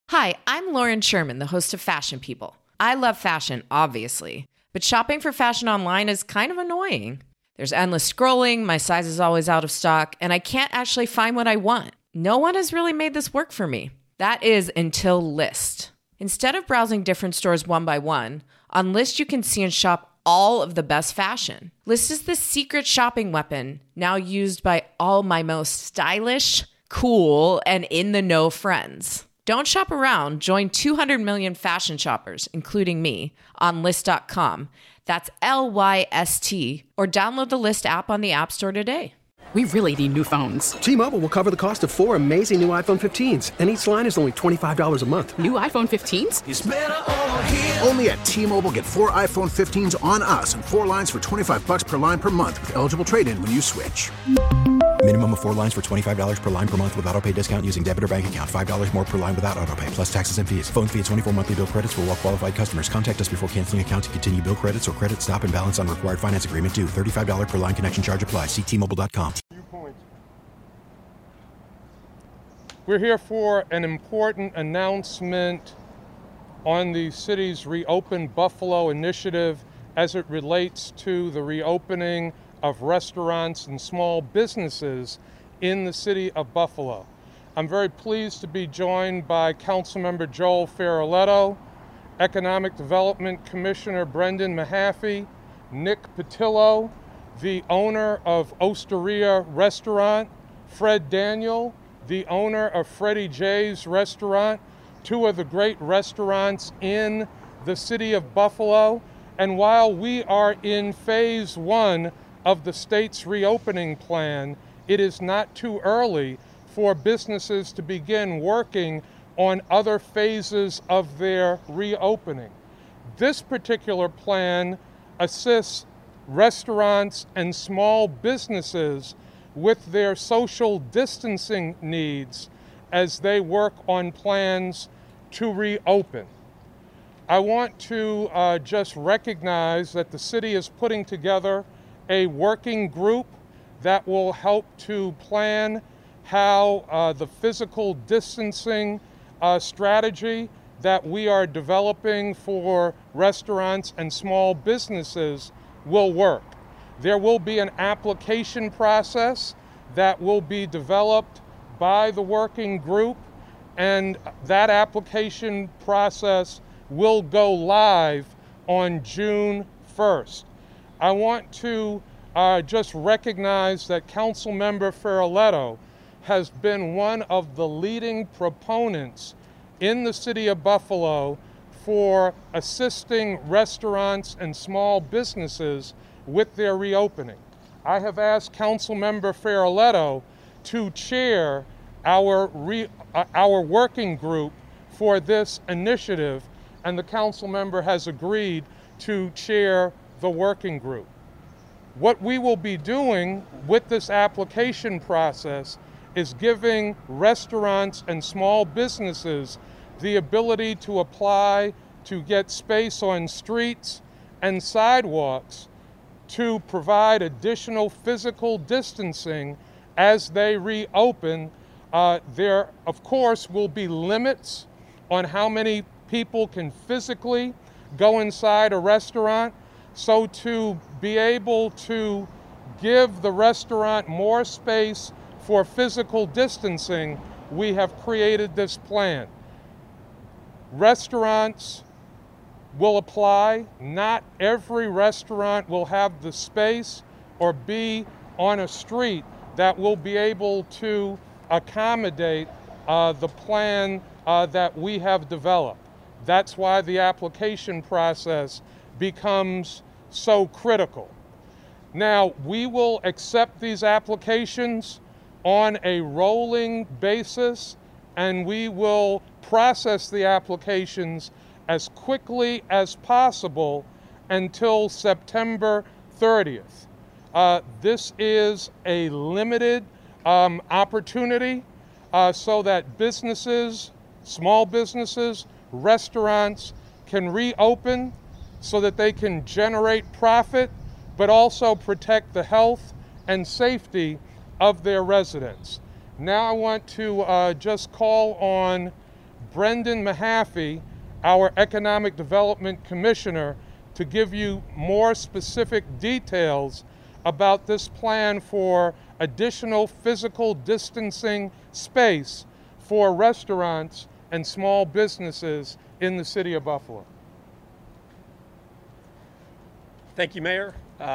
Hi, I'm Lauren Sherman, the host of Fashion People. I love fashion, obviously, but shopping for fashion online is kind of annoying. There's endless scrolling, my size is always out of stock, and I can't actually find what I want. No one has really made this work for me. That is until Lyst. Instead of browsing different stores one by one, on Lyst you can see and shop all of the best fashion. Lyst is the secret shopping weapon now used by all my most stylish, cool, and in-the-know friends. Don't shop around. Join 200 million fashion shoppers, including me, on Lyst.com. That's Lyst, or download the Lyst app on the App Store today. We really need new phones. T-Mobile will cover the cost of 4 amazing new iPhone 15s, and each line is only $25 a month. New iPhone 15s? It's better over here. Only at T-Mobile, get 4 iPhone 15s on us and 4 lines for $25 per line per month with eligible trade-in when you switch. Minimum of 4 lines for $25 per line per month with autopay discount using debit or bank account. $5 more per line without autopay, plus taxes and fees. Phone fee at 24 monthly bill credits for well-qualified customers. Contact us before canceling account to continue bill credits or credit stop and balance on required finance agreement due. $35 per line connection charge applies. See T-Mobile.com. We're here for an important announcement on the city's Reopen Buffalo initiative as it relates to the reopening of restaurants and small businesses in the city of Buffalo. I'm very pleased to be joined by Councilmember Joel Ferraletto, Economic Development Commissioner Brendan Mahaffey, Nick Patillo, the owner of Osteria Restaurant, Fred Daniel, the owner of Freddie J's Restaurant, 2 of the great restaurants in the city of Buffalo. And while we are in phase 1 of the state's reopening plan, it is not too early for businesses to begin working on other phases of their reopening. This particular plan assists restaurants and small businesses with their social distancing needs as they work on plans to reopen. I want to just recognize that the city is putting together a working group that will help to plan how the physical distancing strategy that we are developing for restaurants and small businesses will work. There will be an application process that will be developed by the working group, and that application process will go live on June 1st. I want to just recognize that Councilmember Ferraletto has been one of the leading proponents in the city of Buffalo for assisting restaurants and small businesses with their reopening. I have asked Councilmember Ferraletto to chair our working group for this initiative, and the council member has agreed to chair the working group. What we will be doing with this application process is giving restaurants and small businesses the ability to apply to get space on streets and sidewalks to provide additional physical distancing as they reopen. There, of course, will be limits on how many people can physically go inside a restaurant. So to be able to give the restaurant more space for physical distancing, we have created this plan. Restaurants will apply. Not every restaurant will have the space or be on a street that will be able to accommodate the plan that we have developed. That's why the application process becomes so critical. Now, we will accept these applications on a rolling basis, and we will process the applications as quickly as possible until September 30th. This is a limited opportunity so that businesses, small businesses, restaurants can reopen so that they can generate profit, but also protect the health and safety of their residents. Now I want to just call on Brendan Mahaffey, our Economic Development Commissioner, to give you more specific details about this plan for additional physical distancing space for restaurants and small businesses in the city of Buffalo. Thank you, Mayor.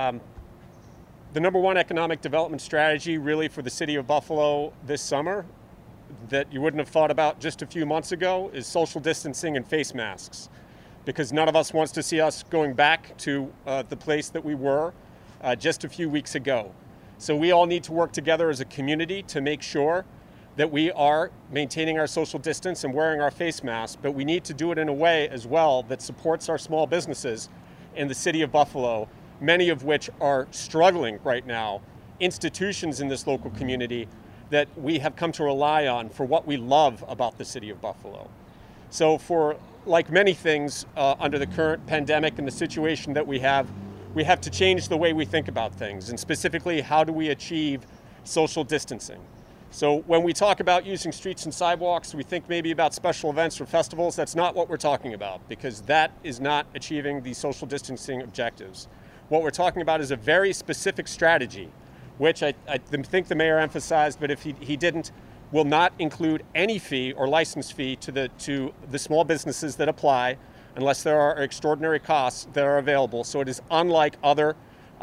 The number one economic development strategy really for the city of Buffalo this summer that you wouldn't have thought about just a few months ago is social distancing and face masks, because none of us wants to see us going back to the place that we were just a few weeks ago. So we all need to work together as a community to make sure that we are maintaining our social distance and wearing our face masks, but we need to do it in a way as well that supports our small businesses in the city of Buffalo, many of which are struggling right now, institutions in this local community that we have come to rely on for what we love about the city of Buffalo. So for, like many things under the current pandemic and the situation that we have to change the way we think about things, and specifically, how do we achieve social distancing? So when we talk about using streets and sidewalks, we think maybe about special events or festivals. That's not what we're talking about, because that is not achieving the social distancing objectives. What we're talking about is a very specific strategy, which I think the mayor emphasized, but if he didn't, will not include any fee or license fee to the small businesses that apply, unless there are extraordinary costs that are available. So it is unlike other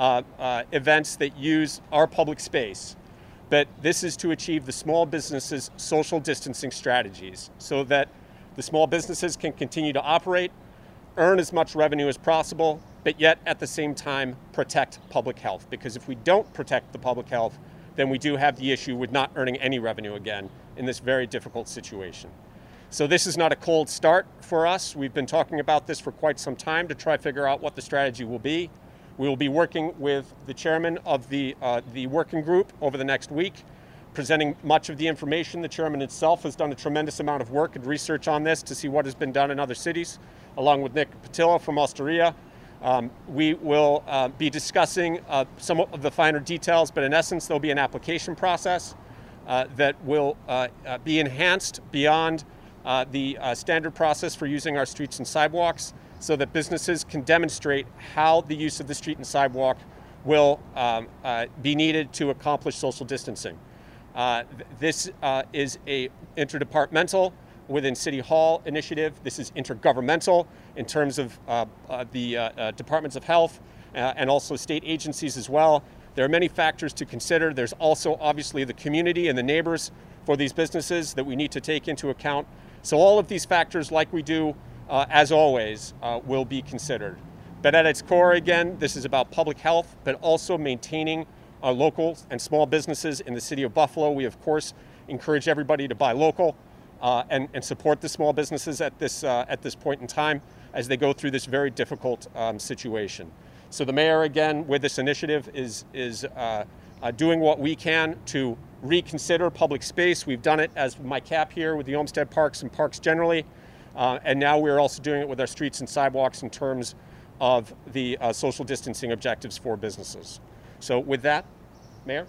events that use our public space. But this is to achieve the small businesses' social distancing strategies so that the small businesses can continue to operate, earn as much revenue as possible, but yet at the same time protect public health. Because if we don't protect the public health, then we do have the issue with not earning any revenue again in this very difficult situation. So this is not a cold start for us. We've been talking about this for quite some time to try to figure out what the strategy will be. We will be working with the chairman of the working group over the next week, presenting much of the information. The chairman himself has done a tremendous amount of work and research on this to see what has been done in other cities, along with Nick Patillo from Osteria. We will be discussing some of the finer details, but in essence, there'll be an application process that will be enhanced beyond the standard process for using our streets and sidewalks, so that businesses can demonstrate how the use of the street and sidewalk will be needed to accomplish social distancing. This is a interdepartmental within City Hall initiative. This is intergovernmental in terms of the departments of health and also state agencies as well. There are many factors to consider. There's also obviously the community and the neighbors for these businesses that we need to take into account. So all of these factors, like we do as always, will be considered. But at its core, again, this is about public health, but also maintaining our local and small businesses in the city of Buffalo. We, of course, encourage everybody to buy local and support the small businesses at this point in time as they go through this very difficult situation. So the mayor, again, with this initiative is doing what we can to reconsider public space. We've done it as my cap here with the Olmsted Parks and parks generally. And now we're also doing it with our streets and sidewalks in terms of the social distancing objectives for businesses. So with that, Mayor.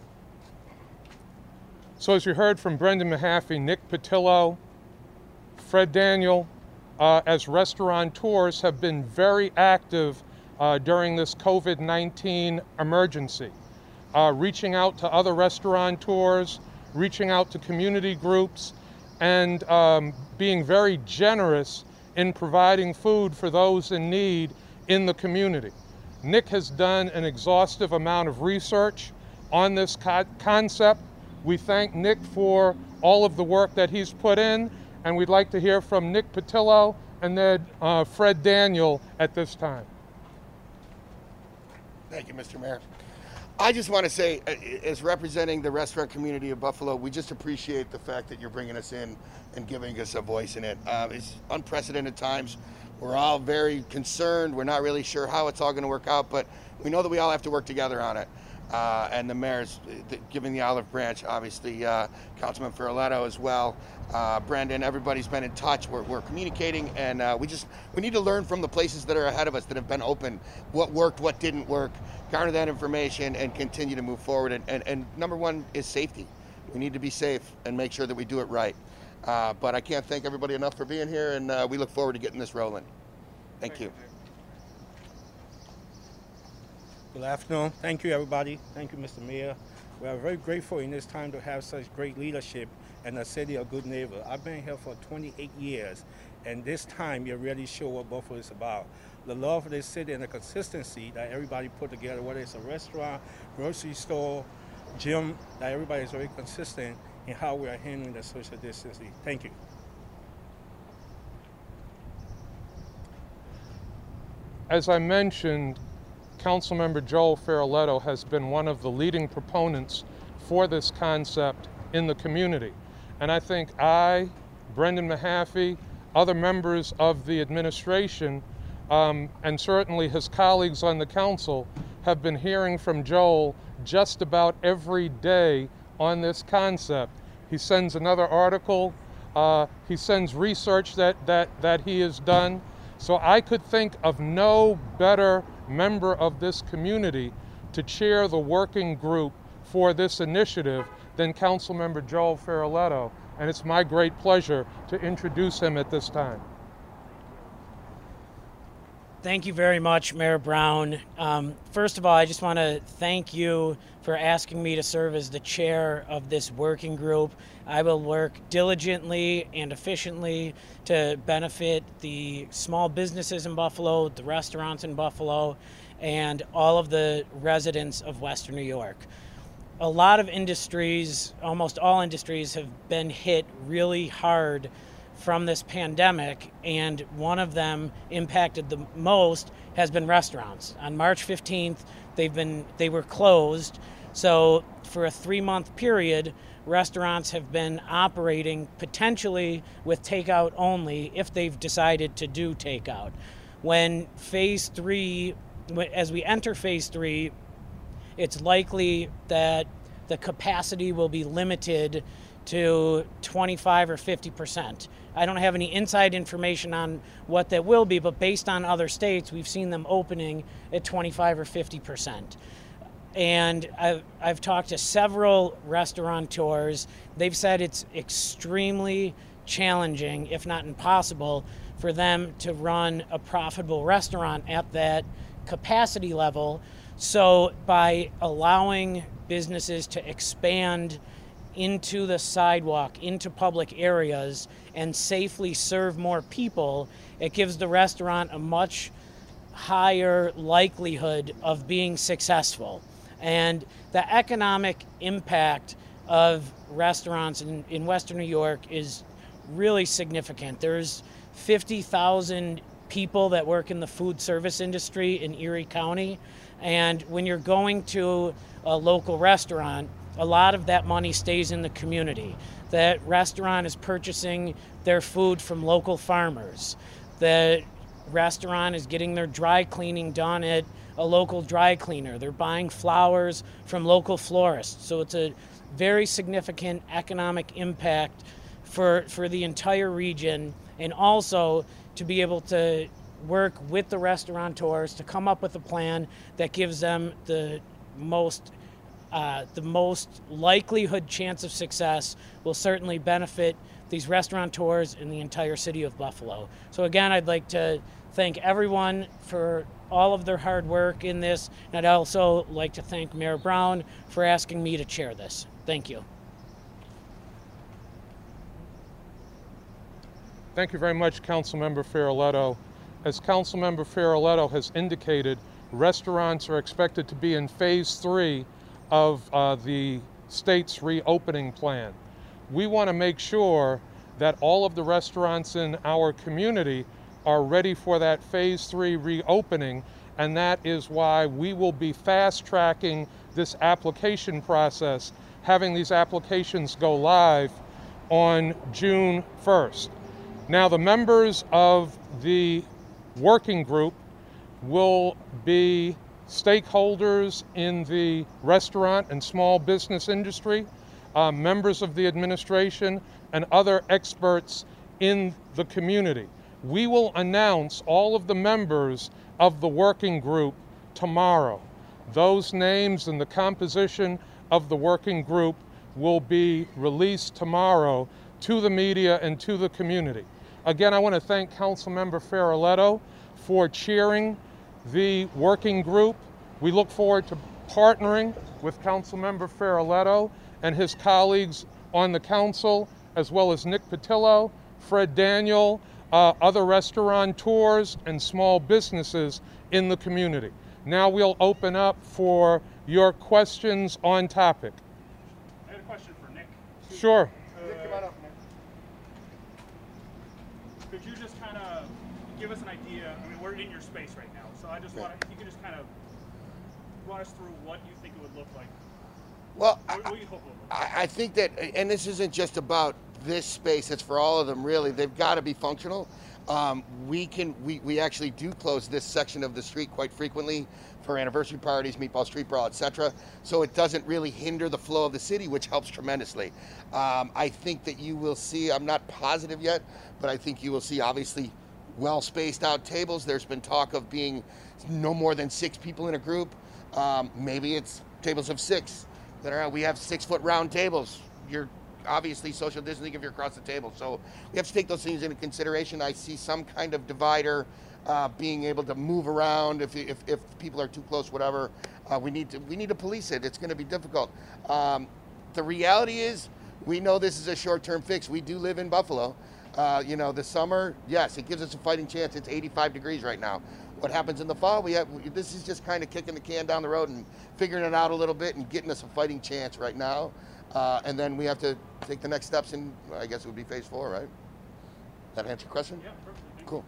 So as you heard from Brendan Mahaffey, Nick Patillo, Fred Daniel, as restaurateurs have been very active during this COVID-19 emergency, reaching out to other restaurateurs, reaching out to community groups, and being very generous in providing food for those in need in the community. Nick has done an exhaustive amount of research on this concept. We thank Nick for all of the work that he's put in, and we'd like to hear from Nick Patillo and then Fred Daniel at this time. Thank you, Mr. Mayor. I just want to say, as representing the restaurant community of Buffalo, we just appreciate the fact that you're bringing us in and giving us a voice in it. It's unprecedented times. We're all very concerned. We're not really sure how it's all going to work out, but we know that we all have to work together on it. And the mayor's giving the olive branch, obviously, Councilman Ferroletto as well. Brendan, everybody's been in touch. We're communicating, and we need to learn from the places that are ahead of us that have been open, what worked, what didn't work, garner that information, and continue to move forward. And number one is safety. We need to be safe and make sure that we do it right. But I can't thank everybody enough for being here, and we look forward to getting this rolling. Thank you. Good afternoon. Thank you, everybody. Thank you, Mr. Mayor. We are very grateful in this time to have such great leadership and a city of good neighbor. I've been here for 28 years, and this time you really show what Buffalo is about. The love of this city and the consistency that everybody put together, whether it's a restaurant, grocery store, gym, that everybody is very consistent in how we are handling the social distancing. Thank you. As I mentioned, Councilmember Joel Feroleto has been one of the leading proponents for this concept in the community. And I think I, Brendan Mahaffey, other members of the administration, and certainly his colleagues on the council have been hearing from Joel just about every day on this concept. He sends another article, he sends research that he has done. So I could think of no better member of this community to chair the working group for this initiative than Councilmember Joel Feroleto, and it's my great pleasure to introduce him at this time. Thank you very much, Mayor Brown. First of all, I just want to thank you for asking me to serve as the chair of this working group. I will work diligently and efficiently to benefit the small businesses in Buffalo, the restaurants in Buffalo, and all of the residents of Western New York. A lot of industries, almost all industries, have been hit really hard from this pandemic, and one of them impacted the most has been restaurants. On March 15th, they were closed. So for a 3-month period, restaurants have been operating potentially with takeout only if they've decided to do takeout. When as we enter phase 3, it's likely that the capacity will be limited to 25 or 50%. I don't have any inside information on what that will be, but based on other states, we've seen them opening at 25 or 50%. And I've talked to several restaurateurs. They've said it's extremely challenging, if not impossible, for them to run a profitable restaurant at that capacity level. So by allowing businesses to expand into the sidewalk, into public areas, and safely serve more people, it gives the restaurant a much higher likelihood of being successful. And the economic impact of restaurants in Western New York is really significant. There's 50,000 people that work in the food service industry in Erie County. And when you're going to a local restaurant, a lot of that money stays in the community. That restaurant is purchasing their food from local farmers. The restaurant is getting their dry cleaning done at a local dry cleaner. They're buying flowers from local florists. So it's a very significant economic impact for the entire region, and also to be able to work with the restaurateurs to come up with a plan that gives them the most likelihood chance of success will certainly benefit these restaurateurs in the entire city of Buffalo. So again, I'd like to thank everyone for all of their hard work in this, and I'd also like to thank Mayor Brown for asking me to chair this. Thank you. Thank you very much, Councilmember Feroleto. As Councilmember Feroleto has indicated, restaurants are expected to be in phase 3 of the state's reopening plan. We want to make sure that all of the restaurants in our community are ready for that phase 3 reopening, and that is why we will be fast-tracking this application process, having these applications go live on June 1st. Now, the members of the working group will be stakeholders in the restaurant and small business industry, members of the administration, and other experts in the community. We will announce all of the members of the working group tomorrow. Those names and the composition of the working group will be released tomorrow to the media and to the community. Again, I want to thank Councilmember Ferraletto for chairing the working group. We look forward to partnering with Councilmember Ferraletto and his colleagues on the council, as well as Nick Patillo, Fred Daniel, other restaurateurs and small businesses in the community. Now we'll open up for your questions on topic. I had a question for Nick. Sure. Nick, come on up, Nick. Could you just kind of give us an idea? I mean, we're in your space right now, so I just want to, if you could just kind of run us through what you think it would look like. Well, what do you hope it would look like? I think that, and this isn't just about this space, it's for all of them really. They've got to be functional. We actually do close this section of the street quite frequently for anniversary parties, meatball street brawl, etc. So it doesn't really hinder the flow of the city, which helps tremendously. I think that you will see, I'm not positive yet, but I think you will see obviously well spaced out tables. There's been talk of being no more than 6 people in a group. Maybe it's tables of 6 that are, we have 6-foot round tables. You're obviously social distancing if you're across the table. So we have to take those things into consideration. I see some kind of divider, being able to move around if people are too close, whatever. We need to police it. It's going to be difficult. The reality is, we know this is a short-term fix. We do live in Buffalo. The summer, yes, it gives us a fighting chance. It's 85 degrees right now. What happens in the fall, this is just kind of kicking the can down the road and figuring it out a little bit and getting us a fighting chance right now. And then we have to take the next steps in, I guess it would be phase 4, right? That answer your question? Yeah, perfect. Cool.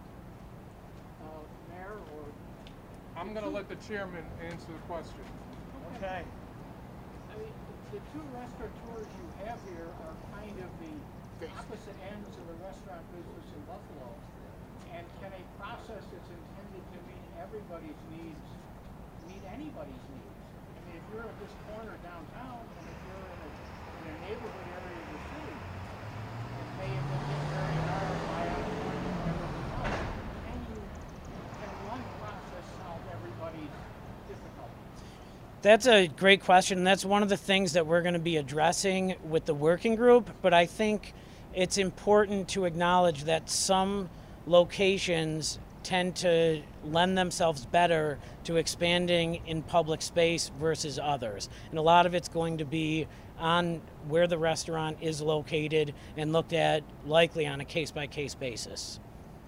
Mayor, or I'm going to let the chairman answer the question. Okay. I mean, the 2 restaurateurs you have here are kind of the opposite ends of the restaurant business in Buffalo. And can a process that's intended to meet everybody's needs meet anybody's needs? I mean, if you're at this corner downtown, and if you're in a neighborhood area of the city, it may have been hit very hard by unemployment and everything else. Can one process solve everybody's difficulties? That's a great question. That's one of the things that we're going to be addressing with the working group. But I think it's important to acknowledge that some locations tend to lend themselves better to expanding in public space versus others. And a lot of it's going to be on where the restaurant is located and looked at likely on a case-by-case basis.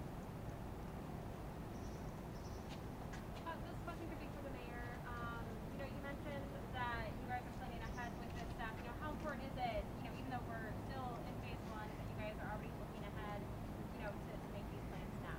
This question could be for the mayor. You mentioned that you guys are planning ahead with this stuff. How important is it, even though we're still in phase 1, that you guys are already looking ahead, to make these plans now?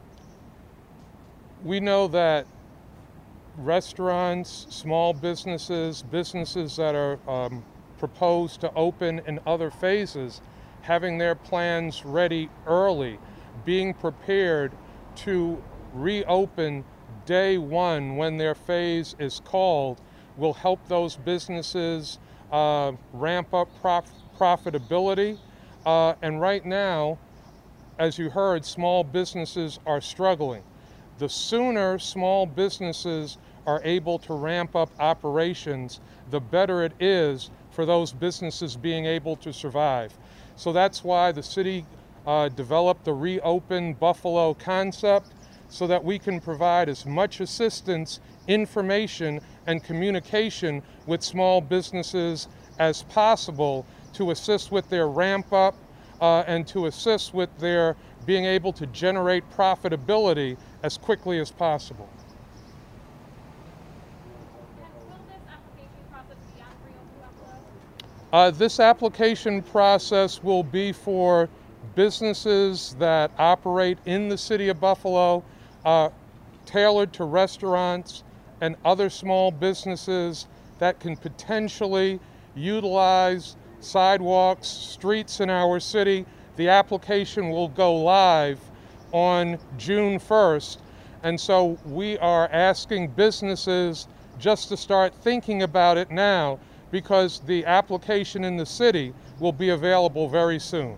We know that restaurants, small businesses, businesses that are proposed to open in other phases, having their plans ready early, being prepared to reopen day 1 when their phase is called, will help those businesses ramp up profitability. And right now, as you heard, small businesses are struggling. The sooner small businesses are able to ramp up operations, the better it is for those businesses being able to survive. So that's why the city developed the Reopen Buffalo concept, so that we can provide as much assistance, information, and communication with small businesses as possible to assist with their ramp up and to assist with their being able to generate profitability as quickly as possible. This application process will be for businesses that operate in the city of Buffalo, tailored to restaurants and other small businesses that can potentially utilize sidewalks, streets in our city. The application will go live on June 1st, and so we are asking businesses just to start thinking about it now, because the application in the city will be available very soon.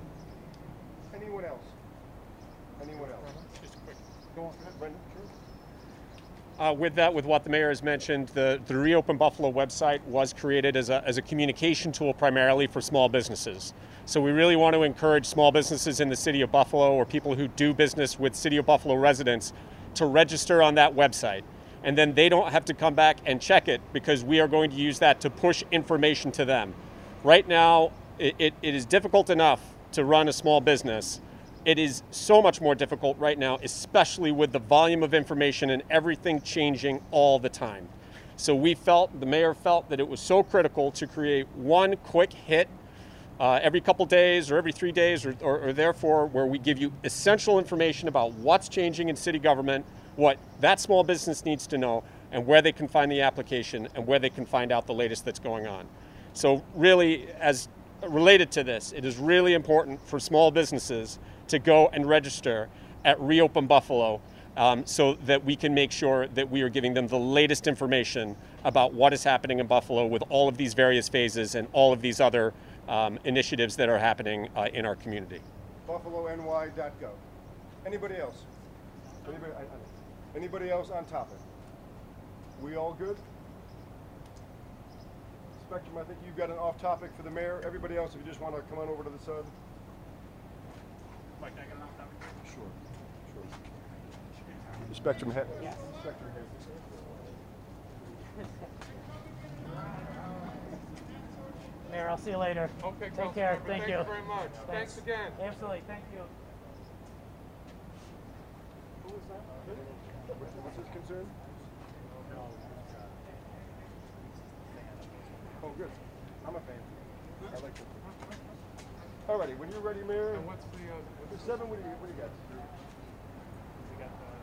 Anyone else? Anyone else? Just quick. Go on, Brendan. With what the mayor has mentioned, the Reopen Buffalo website was created as a communication tool primarily for small businesses. So we really want to encourage small businesses in the city of Buffalo or people who do business with City of Buffalo residents to register on that website. And then they don't have to come back and check it because we are going to use that to push information to them. Right now, it is difficult enough to run a small business. It is so much more difficult right now, especially with the volume of information and everything changing all the time. So the mayor felt that it was so critical to create one quick hit every couple days or every 3 days or therefore where we give you essential information about what's changing in city government, what that small business needs to know, and where they can find the application and where they can find out the latest that's going on. So really, as related to this, it is really important for small businesses to go and register at Reopen Buffalo so that we can make sure that we are giving them the latest information about what is happening in Buffalo with all of these various phases and all of these other initiatives that are happening in our community. BuffaloNY.gov. Anybody else? Anybody else on topic? We all good? Spectrum, I think you've got an off topic for the mayor. Everybody else, if you just want to come on over to the side. Mike, can I get an off topic? Sure. The Spectrum head. Yes. Spectrum head. Mayor, I'll see you later. Okay, Take care. Thank you. Thank you very much. Thanks again. Absolutely. Thank you. Who is that? What's his concern? Oh, good. I'm a fan. I like it. Alrighty, when you're ready, Mayor. And what's the 7? What do you got? We got the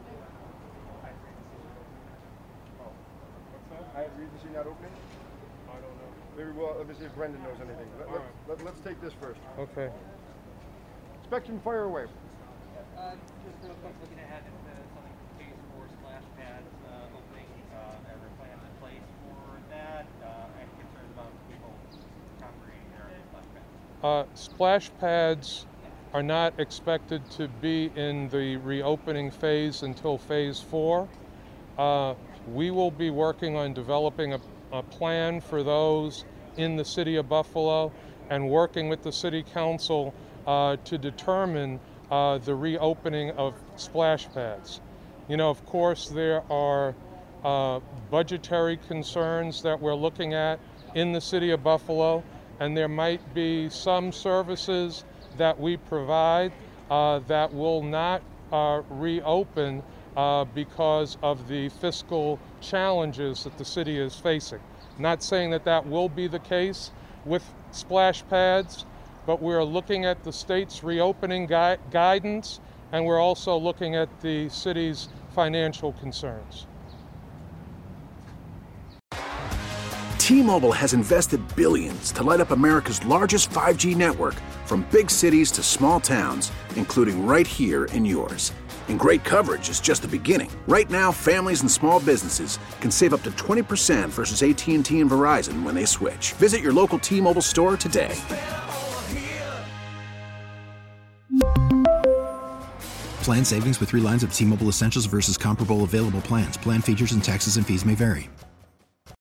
Oh, what's that? Hyatt Regency not opening? I don't know. Maybe let me see if Brendan knows anything. Let's take this first. Okay. Spectrum, fire away. Just real quick, looking ahead at something phase 4 splash pads opening. Are there plans in place for that? Any concerns about people congregating there at splash pads? Splash pads are not expected to be in the reopening phase until phase 4. We will be working on developing a plan for those in the city of Buffalo and working with the city council to determine the reopening of splash pads. You know, of course, there are budgetary concerns that we're looking at in the city of Buffalo, and there might be some services that we provide that will not reopen because of the fiscal challenges that the city is facing. Not saying that that will be the case with splash pads, but we're looking at the state's reopening guidance, and we're also looking at the city's financial concerns. T-Mobile has invested billions to light up America's largest 5G network, from big cities to small towns, including right here in yours. And great coverage is just the beginning. Right now, families and small businesses can save up to 20% versus AT&T and Verizon when they switch. Visit your local T-Mobile store today. Plan savings with 3 lines of T-Mobile Essentials versus comparable available plans. Plan features and taxes and fees may vary.